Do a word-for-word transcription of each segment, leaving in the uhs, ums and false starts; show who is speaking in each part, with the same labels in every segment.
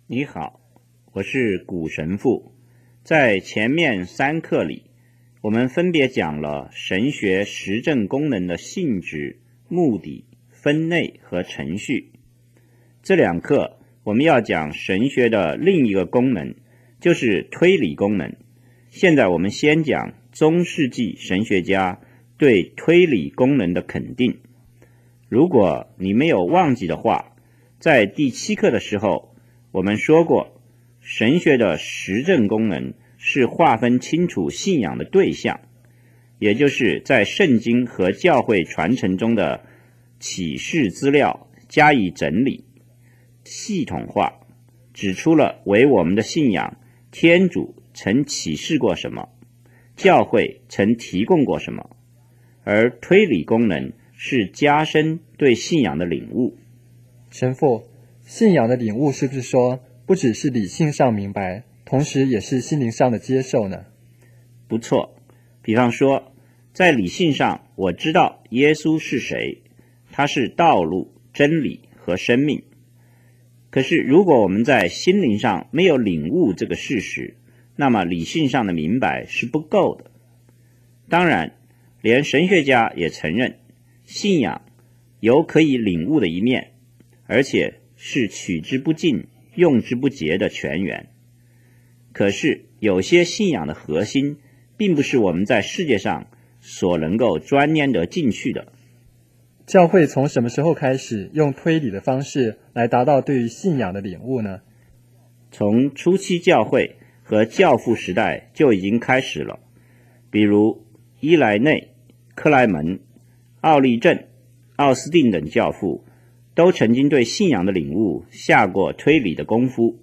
Speaker 1: 你好，我是古神父。在前面三课里，我们分别讲了神学实证功能的性质、目的、分类和程序。这两课我们要讲神学的另一个功能，就是推理功能。现在我们先讲中世纪神学家对推理功能的肯定。如果你没有忘记的话，在第七课的时候我们说过，神学的实证功能是划分清楚信仰的对象，也就是在圣经和教会传承中的启示资料加以整理、系统化，指出了为我们的信仰天主曾启示过什么，教会曾提供过什么，而推理功能是加深对信仰的领悟。
Speaker 2: 神父，信仰的领悟是不是说不只是理性上明白，同时也是心灵上的接受呢？
Speaker 1: 不错，比方说在理性上我知道耶稣是谁，他是道路、真理和生命。可是如果我们在心灵上没有领悟这个事实，那么理性上的明白是不够的。当然，连神学家也承认信仰有可以领悟的一面，而且是取之不尽、用之不竭的泉源。可是有些信仰的核心并不是我们在世界上所能够钻研得进去的。
Speaker 2: 教会从什么时候开始用推理的方式来达到对于信仰的领悟呢？
Speaker 1: 从初期教会和教父时代就已经开始了，比如伊莱内、克莱门、奥利镇、奥斯定等教父都曾经对信仰的领悟下过推理的功夫。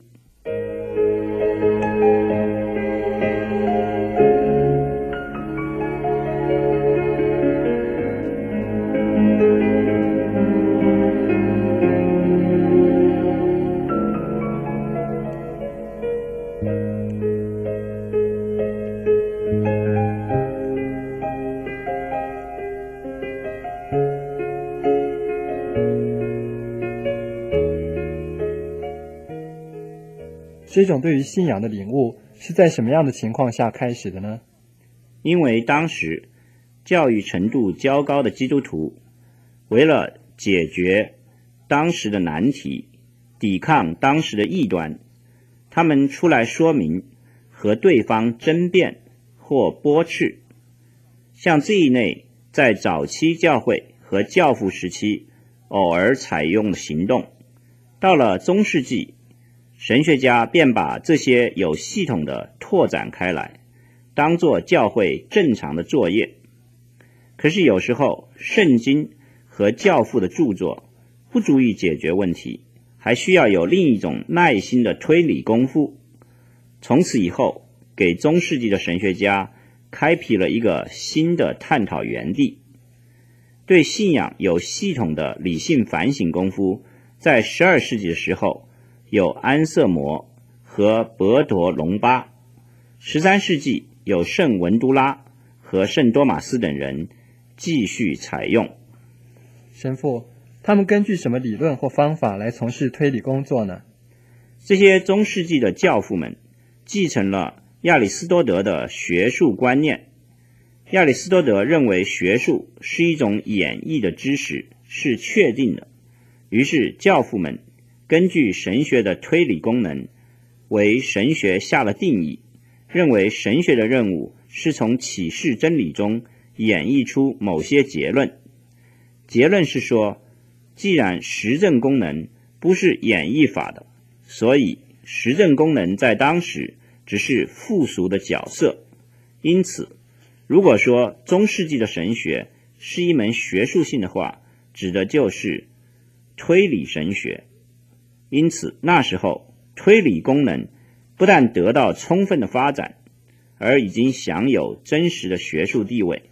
Speaker 2: 这种对于信仰的领悟是在什么样的情况下开始的呢？
Speaker 1: 因为当时教育程度较高的基督徒为了解决当时的难题，抵抗当时的异端，他们出来说明和对方争辩或驳斥。像这一类在早期教会和教父时期偶尔采用的行动，到了中世纪，神学家便把这些有系统的拓展开来，当作教会正常的作业。可是有时候圣经和教父的著作不足以解决问题，还需要有另一种耐心的推理功夫。从此以后，给中世纪的神学家开辟了一个新的探讨园地。对信仰有系统的理性反省功夫，在十二世纪的时候有安瑟摩和伯铎龙巴，十三世纪有圣文都拉和圣多马斯等人继续采用。
Speaker 2: 神父，他们根据什么理论或方法来从事推理工作呢？
Speaker 1: 这些中世纪的教父们继承了亚里士多德的学术观念。亚里士多德认为学术是一种演绎的知识，是确定的。于是教父们根据神学的推理功能，为神学下了定义，认为神学的任务是从启示真理中演绎出某些结论。结论是说，既然实证功能不是演绎法的，所以实证功能在当时只是附属的角色。因此，如果说中世纪的神学是一门学术性的话，指的就是推理神学。因此那时候推理功能不但得到充分的发展，而已经享有真实的学术地位。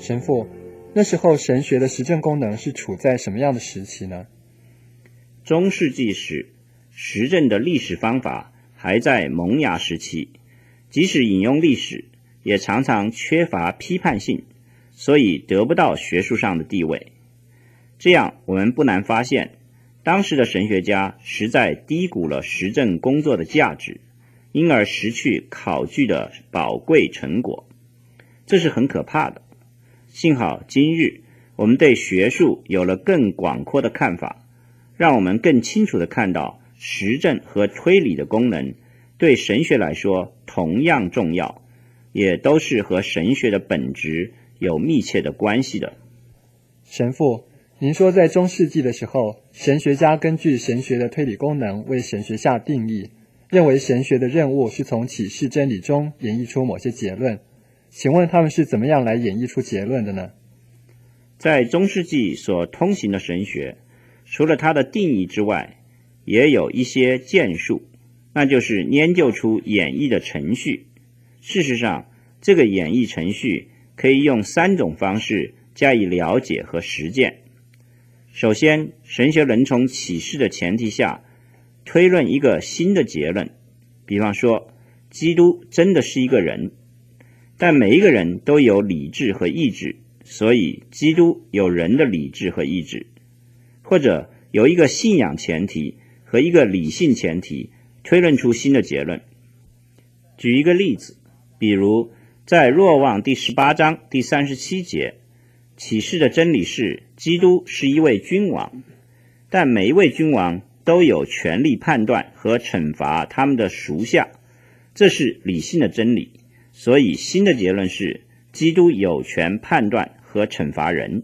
Speaker 2: 神父，那时候神学的实证功能是处在什么样的时期呢？
Speaker 1: 中世纪时，实证的历史方法还在萌芽时期，即使引用历史，也常常缺乏批判性，所以得不到学术上的地位。这样我们不难发现，当时的神学家实在低估了实证工作的价值，因而失去考据的宝贵成果。这是很可怕的。幸好今日我们对学术有了更广阔的看法，让我们更清楚地看到实证和推理的功能对神学来说同样重要，也都是和神学的本质有密切的关系的。
Speaker 2: 神父，您说在中世纪的时候，神学家根据神学的推理功能为神学下定义，认为神学的任务是从启示真理中演绎出某些结论。请问他们是怎么样来演绎出结论的呢？
Speaker 1: 在中世纪所通行的神学，除了它的定义之外，也有一些建树，那就是研究出演绎的程序。事实上，这个演绎程序可以用三种方式加以了解和实践。首先，神学能从启示的前提下推论一个新的结论，比方说，基督真的是一个人，但每一个人都有理智和意志，所以基督有人的理智和意志。或者有一个信仰前提和一个理性前提，推论出新的结论。举一个例子，比如在若望第十八章第三十七节，启示的真理是基督是一位君王，但每一位君王都有权利判断和惩罚他们的属下，这是理性的真理。所以新的结论是基督有权判断和惩罚人。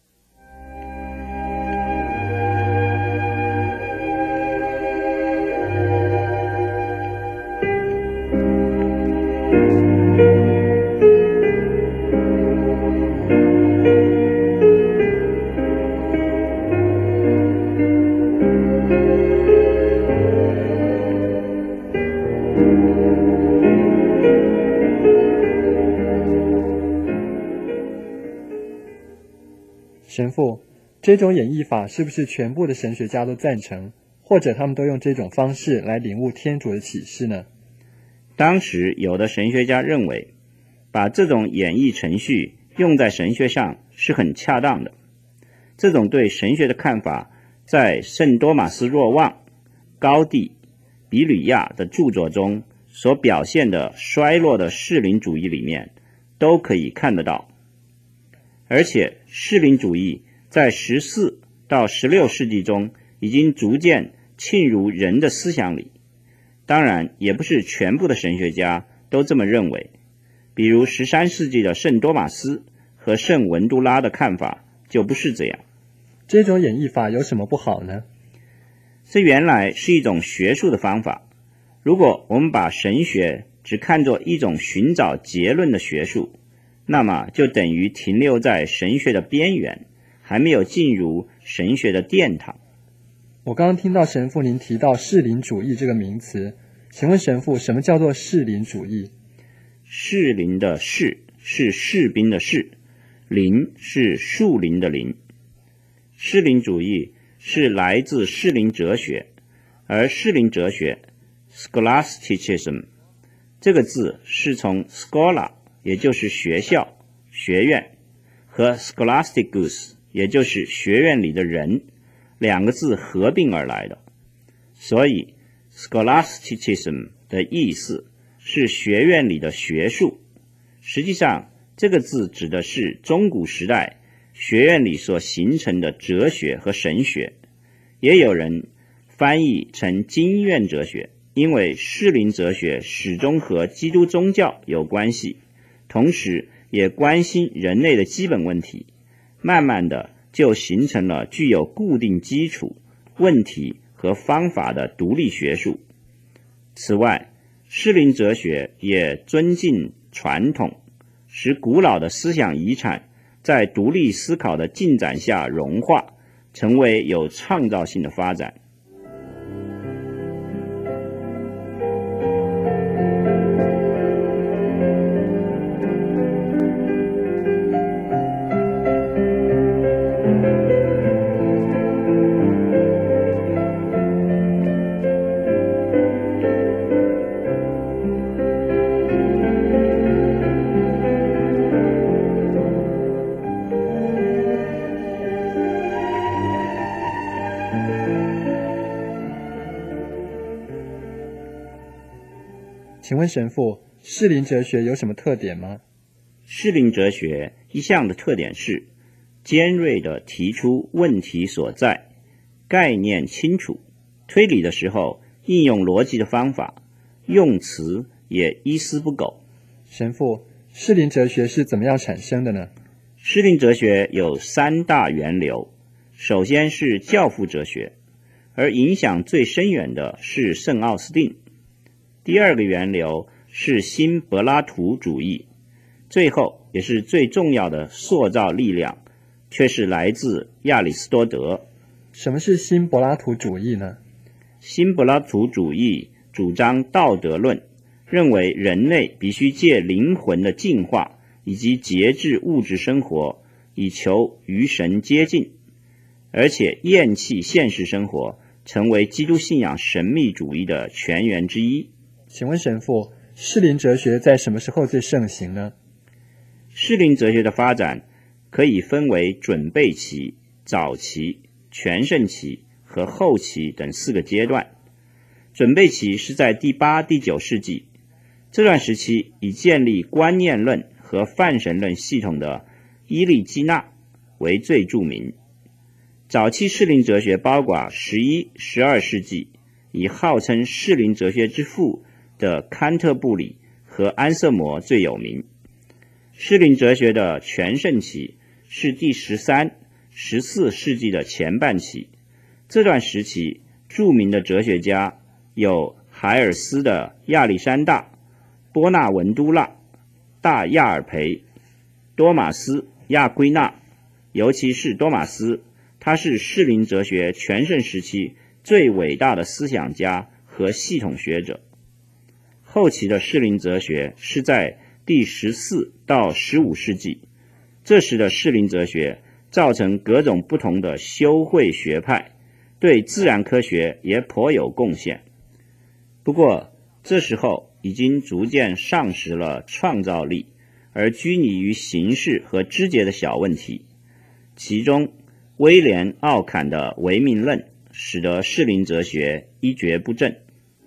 Speaker 2: 神父，这种演绎法是不是全部的神学家都赞成，或者他们都用这种方式来领悟天主的启示呢？
Speaker 1: 当时有的神学家认为，把这种演绎程序用在神学上是很恰当的。这种对神学的看法，在圣多马斯若望、高第、比吕亚的著作中所表现的衰落的适龄主义里面都可以看得到。而且适龄主义在十四到十六世纪中已经逐渐侵入人的思想里，当然也不是全部的神学家都这么认为。比如十三世纪的圣多马斯和圣文都拉的看法就不是这样。
Speaker 2: 这种演绎法有什么不好呢？
Speaker 1: 这原来是一种学术的方法。如果我们把神学只看作一种寻找结论的学术，那么就等于停留在神学的边缘，还没有进入神学的殿堂。
Speaker 2: 我刚刚听到神父您提到适龄主义这个名词，请问神父，什么叫做适龄主义？
Speaker 1: 适龄的适是士兵的士，龄是树林的林。适龄主义是来自适龄哲学，而适龄哲学 scholasticism 这个字是从 schola 也就是学校、学院，和 scholasticus 也就是学院里的人两个字合并而来的。所以 scholasticism 的意思是学院里的学术。实际上这个字指的是中古时代学院里所形成的哲学和神学，也有人翻译成经院哲学，因为适龄哲学始终和基督宗教有关系，同时也关心人类的基本问题，慢慢的就形成了具有固定基础、问题和方法的独立学术。此外，适龄哲学也尊敬传统，使古老的思想遗产在独立思考的进展下融化，成为有创造性的发展。
Speaker 2: 请问神父，适龄哲学有什么特点吗？
Speaker 1: 适龄哲学一项的特点是尖锐地提出问题所在，概念清楚，推理的时候应用逻辑的方法，用词也一丝不苟。
Speaker 2: 神父，适龄哲学是怎么样产生的呢？
Speaker 1: 适龄哲学有三大源流，首先是教父哲学，而影响最深远的是圣奥斯定。第二个源流是新柏拉图主义，最后也是最重要的塑造力量，却是来自亚里士多德。
Speaker 2: 什么是新柏拉图主义呢？
Speaker 1: 新柏拉图主义主张道德论，认为人类必须借灵魂的进化以及节制物质生活，以求与神接近，而且厌弃现实生活，成为基督信仰神秘主义的泉源之一。
Speaker 2: 请问神父，适龄哲学在什么时候最盛行呢？
Speaker 1: 适龄哲学的发展可以分为准备期、早期、全盛期和后期等四个阶段。准备期是在第八、第九世纪，这段时期以建立观念论和泛神论系统的伊利基纳为最著名。早期适龄哲学包括十一、十二世纪，以号称适龄哲学之父的坎特布里和安瑟摩最有名。适龄哲学的全盛期是第十三、十四世纪的前半期，这段时期著名的哲学家有海尔斯的亚历山大、波纳文都拉、大亚尔培、多马斯、亚圭纳，尤其是多马斯，他是适龄哲学全盛时期最伟大的思想家和系统学者。后期的适龄哲学是在第十四到十五世纪，这时的适龄哲学造成各种不同的修会学派，对自然科学也颇有贡献。不过这时候已经逐渐丧失了创造力，而拘泥于形式和枝节的小问题。其中威廉·奥坎的唯名论使得适龄哲学一蹶不振。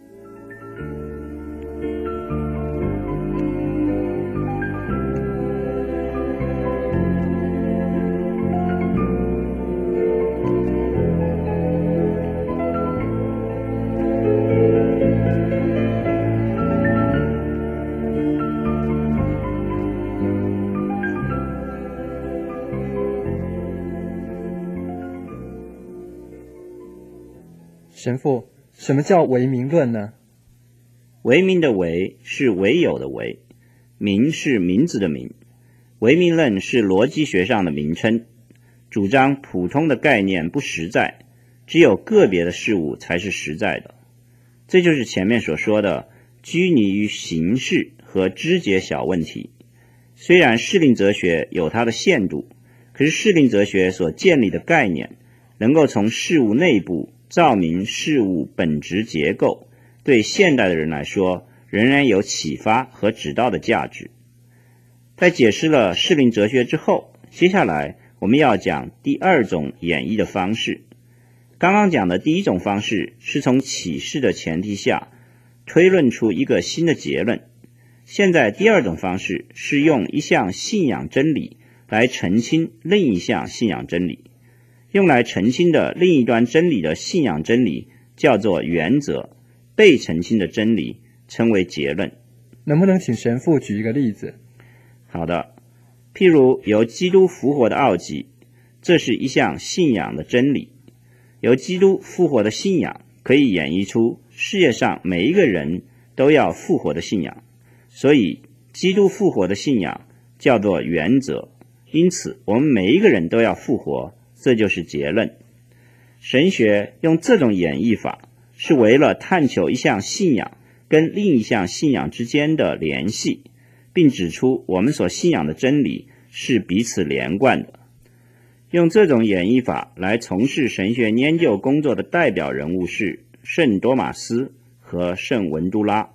Speaker 2: 神父，什么叫唯名论呢？
Speaker 1: 唯名的唯是唯有的唯，名是名字的名。唯名论是逻辑学上的名称，主张普通的概念不实在，只有个别的事物才是实在的。这就是前面所说的拘泥于形式和枝节小问题。虽然适龄哲学有它的限度，可是适龄哲学所建立的概念能够从事物内部照明事物本质结构，对现代的人来说仍然有启发和指导的价值。在解释了适龄哲学之后，接下来我们要讲第二种演绎的方式。刚刚讲的第一种方式是从启示的前提下推论出一个新的结论，现在第二种方式是用一项信仰真理来澄清另一项信仰真理。用来澄清的另一端真理的信仰真理叫做原则，被澄清的真理称为结论。
Speaker 2: 能不能请神父举一个例子？
Speaker 1: 好的，譬如由基督复活的奥迹，这是一项信仰的真理。由基督复活的信仰可以演绎出世界上每一个人都要复活的信仰，所以基督复活的信仰叫做原则，因此我们每一个人都要复活，这就是结论。神学用这种演绎法是为了探求一项信仰跟另一项信仰之间的联系，并指出我们所信仰的真理是彼此连贯的。用这种演绎法来从事神学研究工作的代表人物是圣多马斯和圣文都拉。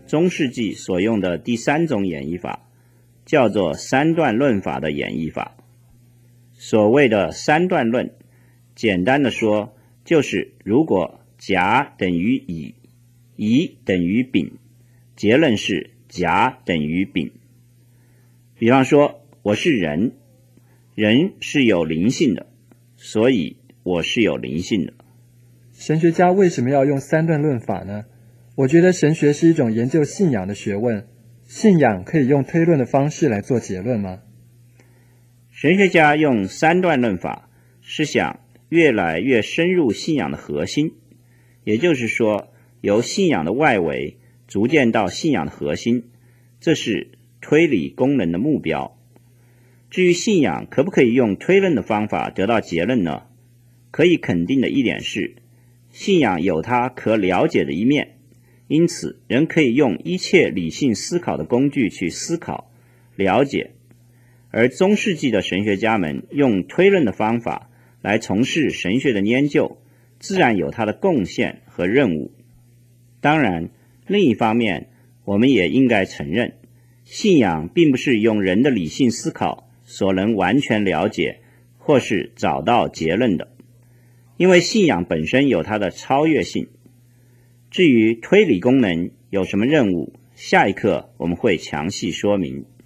Speaker 1: 中世纪所用的第三种演绎法，叫做三段论法的演绎法。所谓的三段论，简单的说，就是如果甲等于乙，乙等于丙，结论是甲等于丙。比方说，我是人，人是有灵性的，所以我是有灵性的。
Speaker 2: 神学家为什么要用三段论法呢？我觉得神学是一种研究信仰的学问，信仰可以用推论的方式来做结论吗？
Speaker 1: 神学家用三段论法，是想越来越深入信仰的核心，也就是说，由信仰的外围逐渐到信仰的核心，这是推理功能的目标。至于信仰可不可以用推论的方法得到结论呢？可以肯定的一点是，信仰有它可了解的一面，因此人可以用一切理性思考的工具去思考、了解。而中世纪的神学家们用推论的方法来从事神学的研究，自然有它的贡献和任务。当然，另一方面，我们也应该承认，信仰并不是用人的理性思考所能完全了解或是找到结论的，因为信仰本身有它的超越性。至于推理功能有什么任务，下一课我们会详细说明。